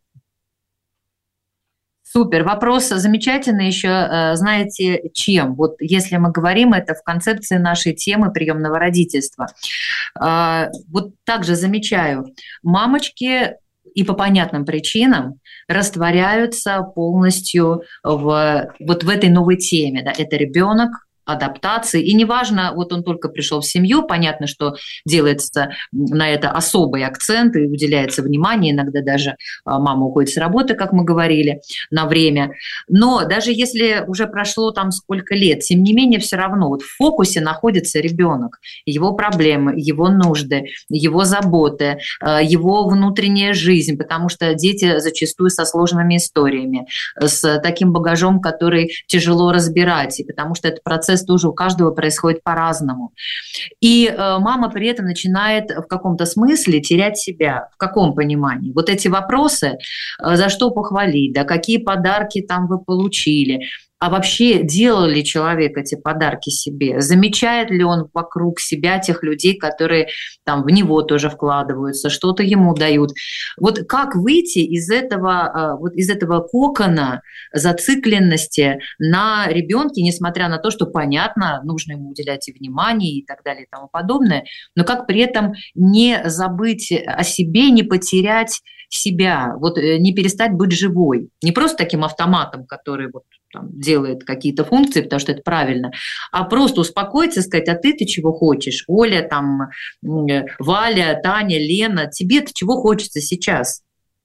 Супер, вопрос замечательный еще, знаете, чем? Вот если мы говорим это в концепции нашей темы приемного родительства. Вот также замечаю, мамочки и по понятным причинам растворяются полностью в, вот в этой новой теме. Да? Это ребенок, адаптации. И неважно, вот он только пришел в семью, понятно, что делается на это особый акцент и уделяется внимание, иногда даже мама уходит с работы, как мы говорили, на время. Но даже если уже прошло там сколько лет, тем не менее все равно вот в фокусе находится ребенок, его проблемы, его нужды, его заботы, его внутренняя жизнь, потому что дети зачастую со сложными историями, с таким багажом, который тяжело разбирать, и потому что это процесс тоже у каждого происходит по-разному. И э, мама при этом начинает в каком-то смысле терять себя. В каком понимании? Вот эти вопросы, э, за что похвалить, да, какие подарки там вы получили, а вообще делал ли человек эти подарки себе? Замечает ли он вокруг себя тех людей, которые там в него тоже вкладываются, что-то ему дают? Вот как выйти из этого, вот из этого кокона зацикленности на ребенке, несмотря на то, что понятно, нужно ему уделять и внимание и так далее и тому подобное, но как при этом не забыть о себе, не потерять себя, вот не перестать быть живой, не просто таким автоматом, который вот там делает какие-то функции, потому что это правильно, а просто успокоиться и сказать, а ты-то чего хочешь? Оля, там, Валя, Таня, Лена, тебе-то чего хочется сейчас?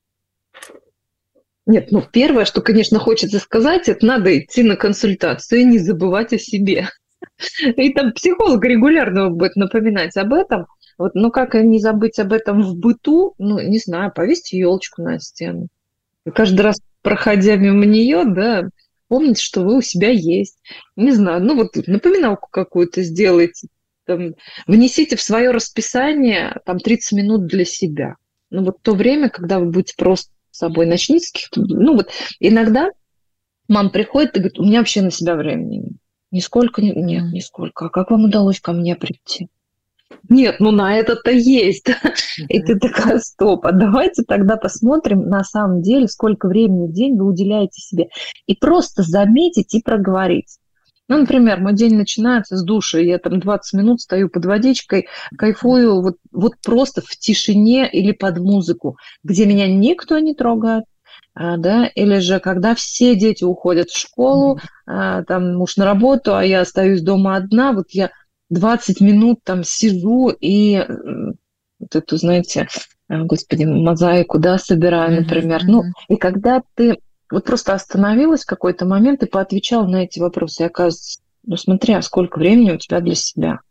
Нет, ну первое, что, конечно, хочется сказать, это надо идти на консультацию и не забывать о себе. И там психолог регулярно будет напоминать об этом. Вот, ну как не забыть об этом в быту? Ну, не знаю, повесьте елочку на стену. И каждый раз, проходя мимо нее, да, помните, что вы у себя есть. Не знаю, ну вот напоминалку какую-то сделайте. Там, внесите в свое расписание там тридцать минут для себя. Ну вот то время, когда вы будете просто с собой, начните с каких-то... Ну вот иногда мама приходит и говорит, у меня вообще на себя времени нет. Нисколько, нет, нисколько. А как вам удалось ко мне прийти? Нет, ну на это-то есть. Mm-hmm. И ты такая, стоп, а давайте тогда посмотрим на самом деле, сколько времени в день вы уделяете себе. И просто заметить и проговорить. Ну, например, мой день начинается с душа, я там двадцать минут стою под водичкой, кайфую вот, вот просто в тишине или под музыку, где меня никто не трогает. А, да, или же когда все дети уходят в школу, а, там муж на работу, а я остаюсь дома одна, вот я двадцать минут там сижу и вот эту, знаете, господи, мозаику, да, собираю, например. Mm-hmm. Ну, и когда ты вот просто остановилась в какой-то момент и поотвечала на эти вопросы, и оказывается, ну смотри, а сколько времени у тебя для себя?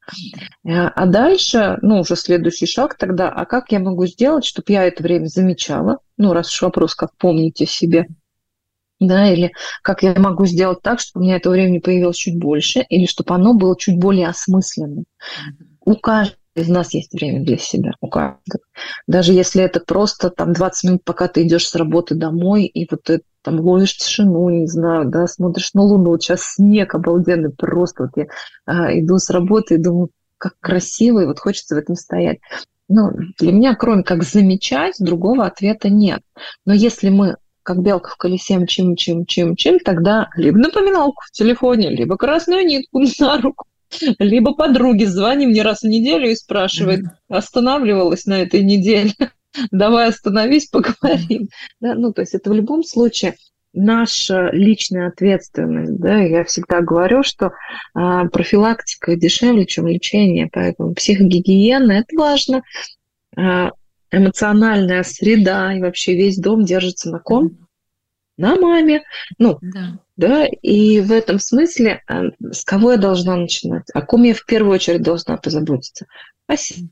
А дальше, ну, уже следующий шаг тогда, а как я могу сделать, чтобы я это время замечала? Ну, раз уж вопрос, как помните себе, да, или как я могу сделать так, чтобы у меня этого времени появилось чуть больше, или чтобы оно было чуть более осмысленным. У каждого из нас есть время для себя, у каждого. Даже если это просто там двадцать минут, пока ты идешь с работы домой, и вот ты там ловишь тишину, не знаю, да, смотришь на Луну. Вот сейчас снег обалденный, просто вот я а, иду с работы и думаю, как красиво, и вот хочется в этом стоять. Ну, для меня, кроме как замечать, другого ответа нет. Но если мы как белка в колесе мчим, мчим, мчим, мчим, тогда либо напоминалку в телефоне, либо красную нитку на руку, либо подруге звоним не раз в неделю и спрашивает, останавливалась на этой неделе, давай остановись, поговорим. Да, ну, то есть это в любом случае наша личная ответственность. Да? Я всегда говорю, что а, профилактика дешевле, чем лечение, поэтому психогигиена – это важно. А, эмоциональная среда и вообще весь дом держится на ком? На маме. Ну, да. Да, и в этом смысле с кого я должна начинать? О ком я в первую очередь должна позаботиться? О себе.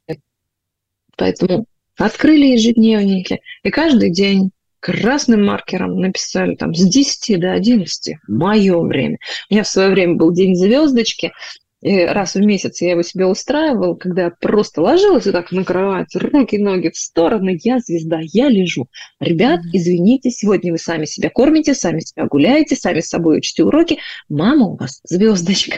Поэтому открыли ежедневники, и каждый день красным маркером написали там с десяти до одиннадцати мое время. У меня в свое время был день звездочки, и раз в месяц я его себе устраивала, когда я просто ложилась вот так на кровать, руки, ноги в стороны, я звезда, я лежу. Ребят, извините, сегодня вы сами себя кормите, сами себя гуляете, сами с собой учите уроки. Мама у вас звездочка.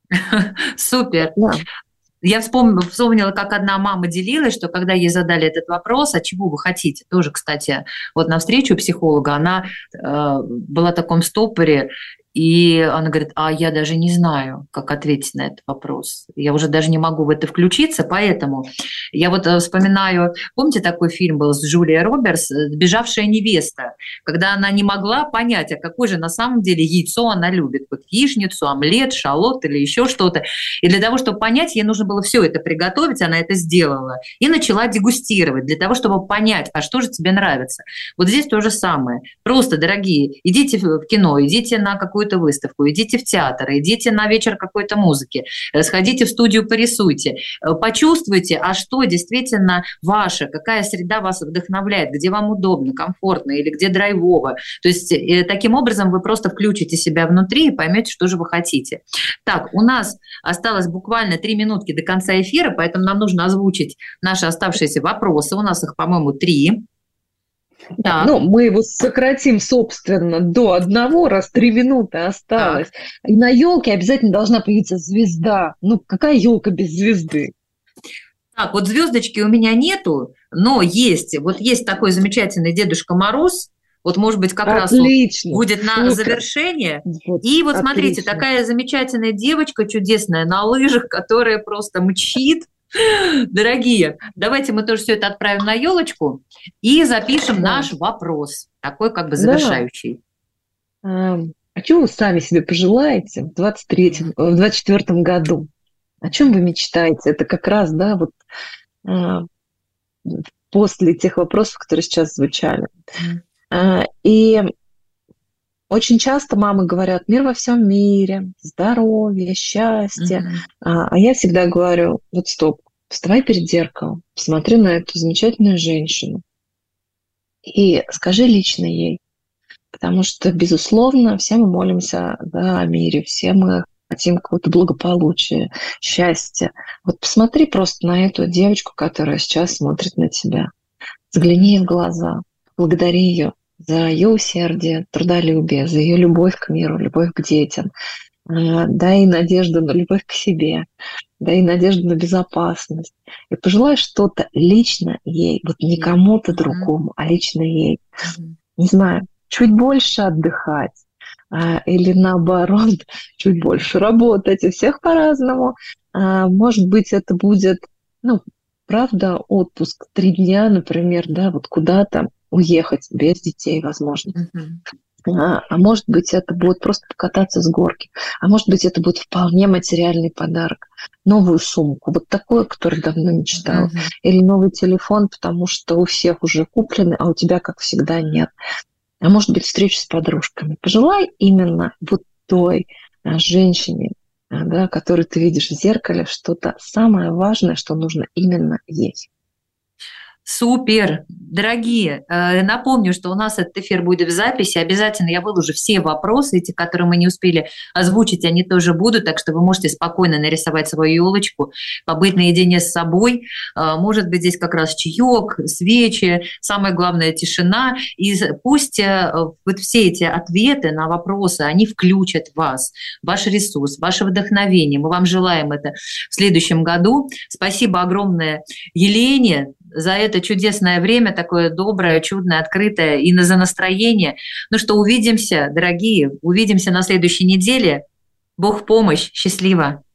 Супер. Да. Я вспомнила, вспомнила, как одна мама делилась, что когда ей задали этот вопрос, а чего вы хотите, тоже, кстати, вот на встречу у психолога, она э, была в таком стопоре, и она говорит, а я даже не знаю, как ответить на этот вопрос. Я уже даже не могу в это включиться, поэтому я вот вспоминаю, помните, такой фильм был с Джулией Робертс «Сбежавшая невеста», когда она не могла понять, а какое же на самом деле яйцо она любит, вот яичницу, омлет, шалот или еще что-то. И для того, чтобы понять, ей нужно было все это приготовить, она это сделала, и начала дегустировать для того, чтобы понять, а что же тебе нравится. Вот здесь то же самое. Просто, дорогие, идите в кино, идите на какую какую-то выставку, идите в театр, идите на вечер какой-то музыки, сходите в студию, порисуйте, почувствуйте, а что действительно ваше, какая среда вас вдохновляет, где вам удобно, комфортно или где драйвово. То есть таким образом вы просто включите себя внутри и поймете, что же вы хотите. Так, у нас осталось буквально три минутки до конца эфира, поэтому нам нужно озвучить наши оставшиеся вопросы. У нас их, по-моему, три. Да. Ну, мы его сократим, собственно, до одного, раз три минуты осталось. Так. И на елке обязательно должна появиться звезда. Ну, какая елка без звезды? Так, вот звездочки у меня нету, но есть. Вот есть такой замечательный Дедушка Мороз. Вот, может быть, как Отлично. Раз будет на Супер. Завершение. Вот. И вот, Отлично. Смотрите, такая замечательная девочка, чудесная, на лыжах, которая просто мчит. Дорогие, давайте мы тоже все это отправим на елочку и запишем да. наш вопрос, такой как бы завершающий. Да. А чего вы сами себе пожелаете в двадцать третьем, в двадцать четвёртом году? О чем вы мечтаете? Это как раз, да, вот а, после тех вопросов, которые сейчас звучали. А, и очень часто мамы говорят: мир во всем мире, здоровье, счастье. Mm-hmm. А, а я всегда говорю: вот стоп, вставай перед зеркалом, посмотри на эту замечательную женщину и скажи лично ей. Потому что, безусловно, все мы молимся да, о мире, все мы хотим какого-то благополучия, счастья. Вот посмотри просто на эту девочку, которая сейчас смотрит на тебя. Загляни ей в глаза, благодари ее за ее усердие, трудолюбие, за ее любовь к миру, любовь к детям. Дай надежду на любовь к себе, дай надежду на безопасность. И пожелай что-то лично ей, вот не кому-то другому, а лично ей. Не знаю, чуть больше отдыхать или наоборот, чуть больше работать. У всех по-разному. Может быть, это будет, ну, правда, отпуск три дня, например, да, вот куда-то уехать без детей, возможно. Uh-huh. А, а может быть, это будет просто покататься с горки. А может быть, это будет вполне материальный подарок. Новую сумку, вот такую, которую давно мечтала. Uh-huh. Или новый телефон, потому что у всех уже куплены, а у тебя, как всегда, нет. А может быть, встреча с подружками. Пожелай именно вот той женщине, да, который ты видишь в зеркале, что-то самое важное, что нужно именно ей. Супер! Дорогие, напомню, что у нас этот эфир будет в записи. Обязательно я выложу все вопросы, эти, которые мы не успели озвучить, они тоже будут, так что вы можете спокойно нарисовать свою елочку, побыть наедине с собой. Может быть, здесь как раз чаек, свечи, самое главное – тишина. И пусть вот все эти ответы на вопросы, они включат вас, ваш ресурс, ваше вдохновение. Мы вам желаем это в следующем году. Спасибо огромное Елене за это чудесное время, такое доброе, чудное, открытое, и за настроение. Ну что, увидимся, дорогие, увидимся на следующей неделе. Бог в помощь, счастливо!